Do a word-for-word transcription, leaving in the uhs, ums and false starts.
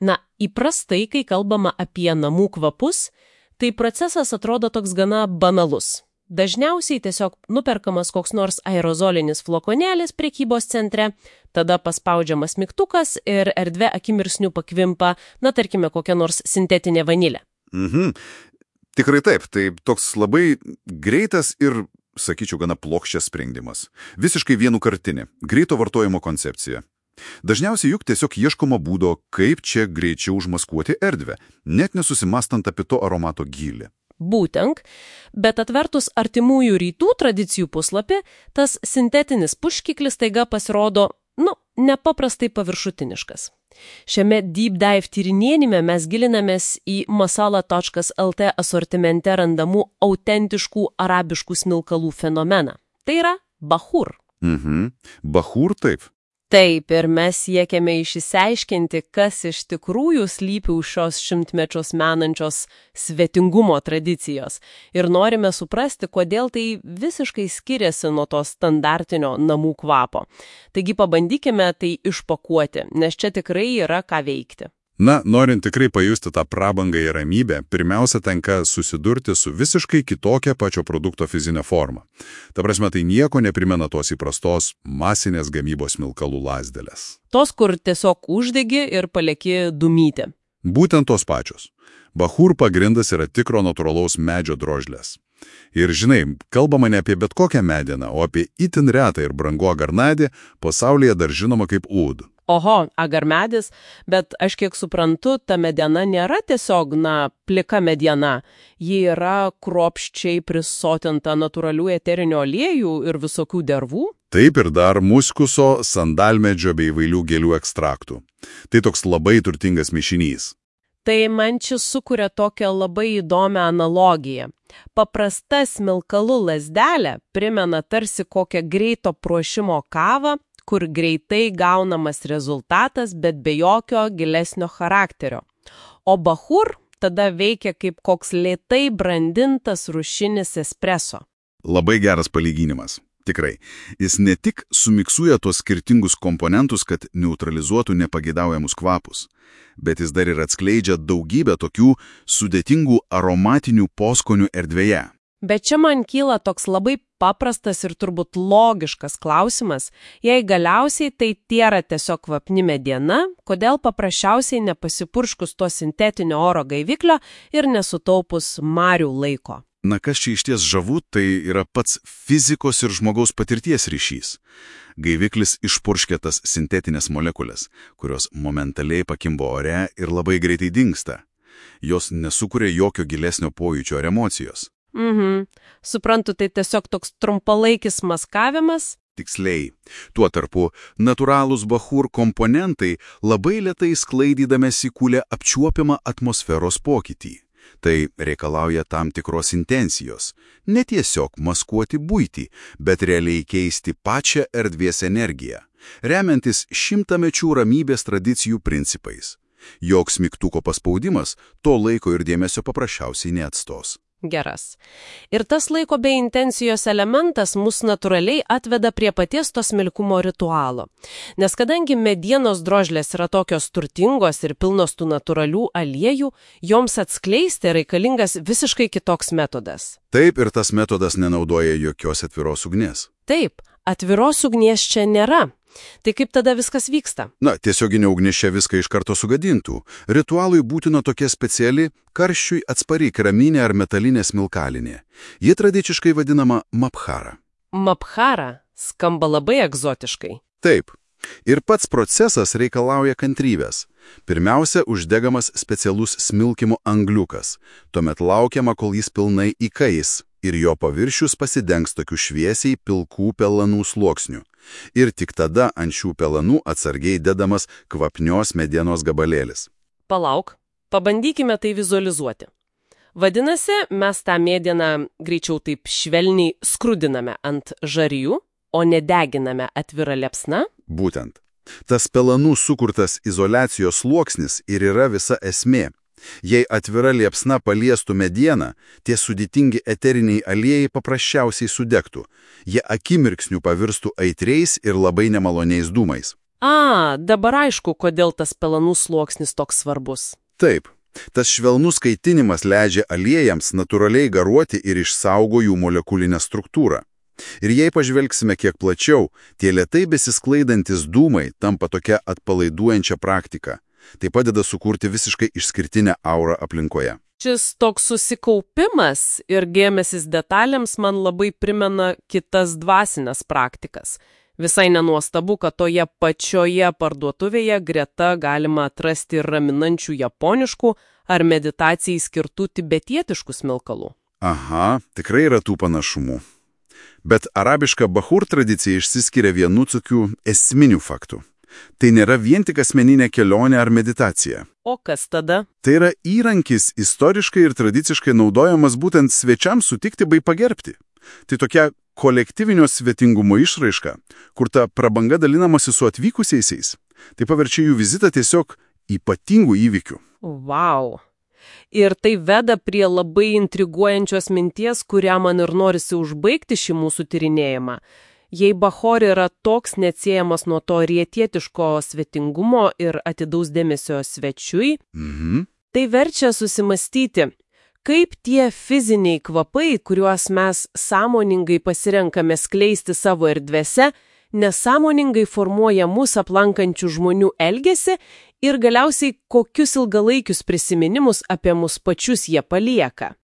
Na, įprastai, kai kalbama apie namų kvapus, tai procesas atrodo toks gana banalus. Dažniausiai tiesiog nuperkamas koks nors aerozolinis flokonėlis prekybos centre, tada paspaudžiamas mygtukas ir erdvė akimirksniu pakvimpa, na, tarkime, kokia nors sintetinė vanilė. Mhm. Tikrai taip, tai toks labai greitas ir, sakyčiau, gana plokščias sprendimas. Visiškai vienukartinė, greito vartojimo koncepcija. Dažniausiai juk tiesiog ieškoma būdo, kaip čia greičiau užmaskuoti erdvę, net nesusimastant apie to aromato gylį. Būtent, bet atvertus artimųjų rytų tradicijų puslapį, tas sintetinis puškiklis taiga pasirodo, nu, nepaprastai paviršutiniškas. Šiame deep dive tyrinėnime mes gilinamės į masala taškas el tė asortimente randamų autentiškų arabiškų smilkalų fenomeną. Tai yra bahur. Mhm. Bahur taip. Taip, ir mes siekiame išsiaiškinti, kas iš tikrųjų slypi už šios šimtmečios menančios svetingumo tradicijos. Ir norime suprasti, kodėl tai visiškai skiriasi nuo to standartinio namų kvapo. Taigi pabandykime tai išpakuoti, nes čia tikrai yra ką veikti. Na, norint tikrai pajusti tą prabangą ir ramybę, pirmiausia tenka susidurti su visiškai kitokia pačio produkto fizinė forma. Ta prasme, tai nieko neprimena tos įprastos masinės gamybos smilkalų lazdelės. Tos, kur tiesiog uždegi ir palieki dūmyti. Būtent tos pačios. Bahur pagrindas yra tikro natūralaus medžio drožlės. Ir žinai, kalbama ne apie bet kokią medieną, o apie itin retą ir brangų agarnadį, pasaulyje dar žinoma kaip ud. Oho, agarmedis, bet aš kiek suprantu, ta mediena nėra tiesiog, na, plika mediena. Ji yra kruopščiai prisotinta natūralių eterinių aliejų ir visokių dervų. Taip ir dar muskuso, sandalmedžio bei įvairių gėlių ekstraktų. Tai toks labai turtingas mišinys. Tai man čia sukuria tokią labai įdomią analogiją. Paprasta smilkalų lazdelė primena tarsi kokią greito pruošimo kavą, kur greitai gaunamas rezultatas, bet be jokio gilesnio charakterio. O bahur tada veikia kaip koks lėtai brandintas rūšinis espreso. Labai geras palyginimas. Tikrai. Jis ne tik sumiksuoja tuos skirtingus komponentus, kad neutralizuotų nepageidaujamos kvapus, bet jis dar ir atskleidžia daugybę tokių sudėtingų aromatinių poskonių erdvėje. Bet čia man kyla toks labai paprastas ir turbūt logiškas klausimas, jei galiausiai tai tėra tiesiog kvapni mediena, kodėl paprasčiausiai nepasipurškus to sintetinio oro gaiviklio ir nesutaupus marių laiko. Na, kas čia išties žavu, tai yra pats fizikos ir žmogaus patirties ryšys. Gaiviklis išpurškia tas sintetinės molekulės, kurios momentaliai pakimbo ore ir labai greitai dingsta. Jos nesukuria jokio gilesnio pojūčio ar emocijos. Mhm. Suprantu, tai tiesiog toks trumpalaikis maskavimas. Tiksliai. Tuo tarpu natūralūs bahur komponentai labai lėtai sklaidydamėsi kūlė apčiuopiamą atmosferos pokytį. Tai reikalauja tam tikros intencijos. Ne tiesiog maskuoti buitį, bet realiai keisti pačią erdvės energiją, remiantis šimtamečių ramybės tradicijų principais. Joks mygtuko paspaudimas to laiko ir dėmesio paprasčiausiai neatstos. Geras. Ir tas laiko bei intencijos elementas mus natūraliai atveda prie paties to smilkumo ritualo. Nes kadangi medienos drožlės yra tokios turtingos ir pilnos tų natūralių aliejų, joms atskleisti reikalingas visiškai kitoks metodas. Taip, ir tas metodas nenaudoja jokios atviros ugnies. Taip, atviros ugnies čia nėra. Tai kaip tada viskas vyksta? Na, tiesioginė ugnis čia viską iš karto sugadintų. Ritualui būtina tokia speciali, karščiui atspari keraminė ar metalinė smilkalinė. Ji tradiciškai vadinama mabhara. Mabhara skamba labai egzotiškai. Taip. Ir pats procesas reikalauja kantrybės. Pirmiausia, uždegamas specialus smilkimo angliukas. Tuomet laukiama, kol jis pilnai įkais ir jo paviršius pasidengs tokių šviesiai pilkų pelanų sluoksnių. Ir tik tada ant šių pelanų atsargiai dedamas kvapnios medienos gabalėlis. Palauk, pabandykime tai vizualizuoti. Vadinasi, mes tą medieną greičiau taip švelniai skrudiname ant žarijų, o nedeginame atvira liepsna? Būtent. Tas pelanų sukurtas izoliacijos sluoksnis ir yra visa esmė. Jei atvira liepsna paliestų medieną, tie sudėtingi eteriniai aliejai paprasčiausiai sudegtų. Jie akimirksniu pavirstų aitriais ir labai nemaloniais dūmais. A, dabar aišku, kodėl tas pelenų sluoksnis toks svarbus. Taip, tas švelnus kaitinimas leidžia aliejams natūraliai garuoti ir išsaugo jų molekulinę struktūrą. Ir jei pažvelgsime kiek plačiau, tie lėtai besisklaidantis dūmai tampa tokia atpalaiduojančia praktika. Tai padeda sukurti visiškai išskirtinę aurą aplinkoje. Šis toks susikaupimas ir dėmesys detalėms man labai primena kitas dvasinės praktikas. Visai nenuostabu, kad toje pačioje parduotuvėje greta galima atrasti ir raminančių japoniškų ar meditacijai skirtų tibetietiškų smilkalų. Aha, tikrai yra tų panašumų. Bet arabiška bahur tradicija išsiskiria vienu tokiu esminiu faktu. Tai nėra vien tik asmeninė kelionė ar meditacija. O kas tada? Tai yra įrankis istoriškai ir tradiciškai naudojamas būtent svečiams sutikti bei pagerbti. Tai tokia kolektyvinio svetingumo išraiška, kur ta prabanga dalinamasi su atvykusiaisiais. Tai paverčia jų vizitą tiesiog ypatingų įvykių. Vau! Ir tai veda prie labai intriguojančios minties, kurią man ir norisi užbaigti šį mūsų tyrinėjimą. Jei bahor yra toks neatsiejamas nuo to rietietiško svetingumo ir atidaus dėmesio svečiui, Mhm. tai verčia susimastyti, kaip tie fiziniai kvapai, kuriuos mes sąmoningai pasirenkame skleisti savo erdvėse, nesąmoningai formuoja mus aplankančių žmonių elgesį ir galiausiai kokius ilgalaikius prisiminimus apie mus pačius jie palieka.